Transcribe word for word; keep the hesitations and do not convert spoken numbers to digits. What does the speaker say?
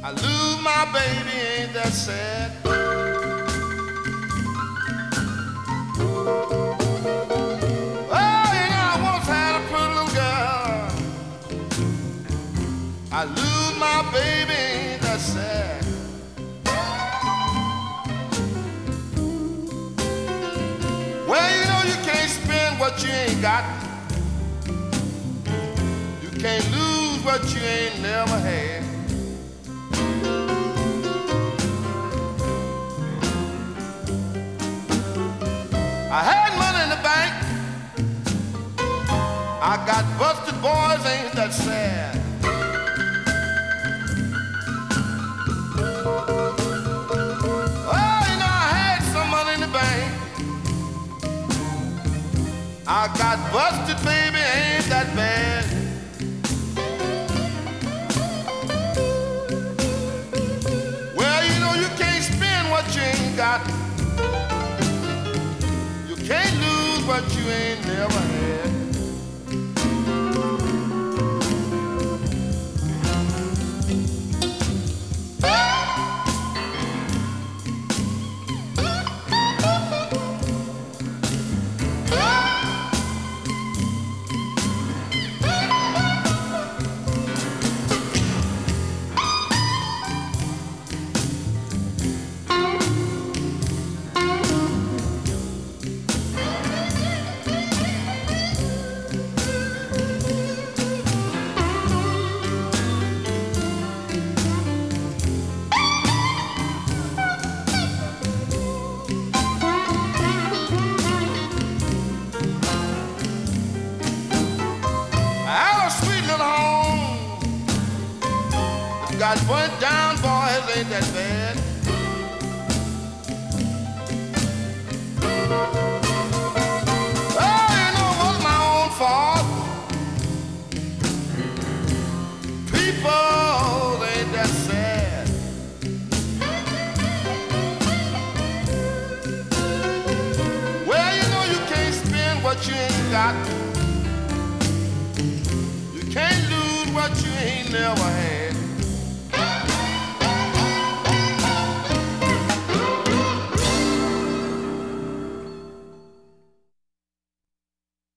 I lose my baby, ain't that sad? Oh, you know, I once had a pretty little girl. I lose my baby, ain't that sad? Well, you know you can't spend what you ain't got. You can't lose what you ain't never had. I had money in the bank. I got busted, boys, ain't that sad? Oh, you know, I had some money in the bank. I got busted, baby, ain't that bad? Well, you know, you can't spend what you ain't got. You can't lose what you ain't never had. Got burnt down, boys, ain't that bad? Oh, you know, it was my own fault. People, ain't that sad? Well, you know you can't spend what you ain't got. You can't lose what you ain't never had.